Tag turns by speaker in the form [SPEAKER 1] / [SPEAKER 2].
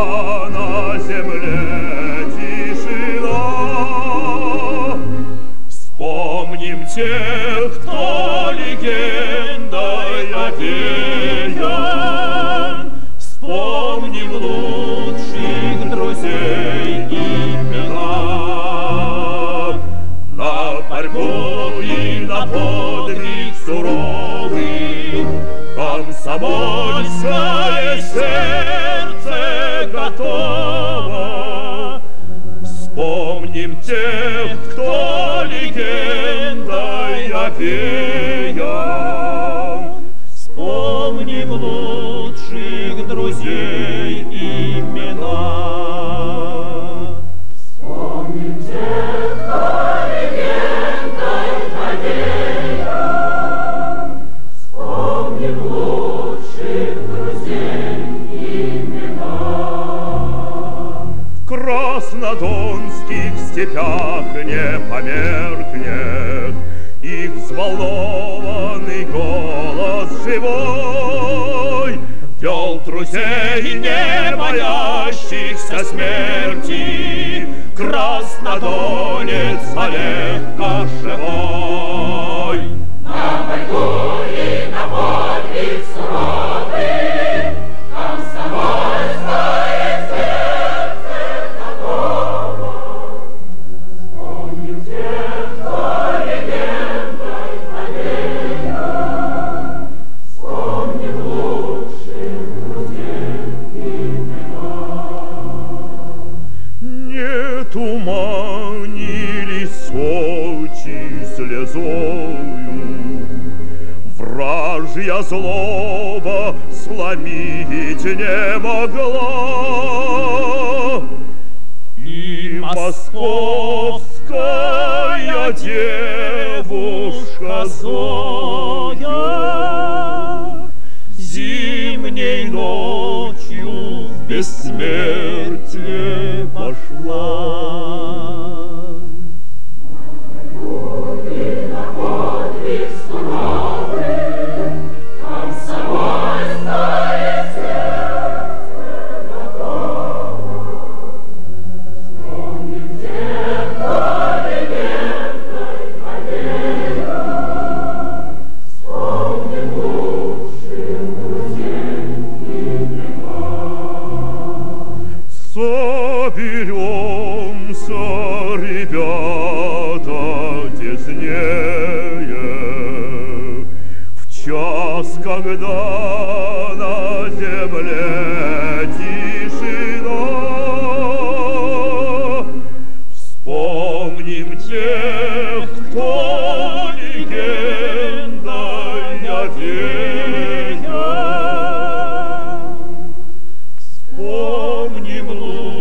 [SPEAKER 1] на земле тишина. Вспомним тех, кто легендой овеян. Вспомним лучших друзей имена. На борьбу и на подвиг суровый комсомольское сердце готово. Вспомним тех, кто легендой овеян. Вспомним лучших друзей имена.
[SPEAKER 2] Вспомним тех, кто легендой овеян. Вспомним лучших друзей имена.
[SPEAKER 1] В краснодонских степях не померкнет их взволнованный голос живой. Вел друзей, не боящихся смерти, краснодонец Олег Кошевой.
[SPEAKER 2] На борьбу и на подвиг суровый комсомольское сердце готово. Вспомним тех, кто легендой овеян. Вспомним лучших друзей имена.
[SPEAKER 1] Не туманились Сочи слезою, вражья злоба сломить не могла. И московская девушка Зоя зимней ночью в бессмертие пошла.
[SPEAKER 2] На подвиг суровый комсомольское сердце готово. Вспомним тех, кто легендой овеян. Вспомним лучших друзей имена.
[SPEAKER 1] Соберемся, ребята, теснее, в час, когда на земле тишина. Вспомним тех, кто легендой овеян. Вспомним лучших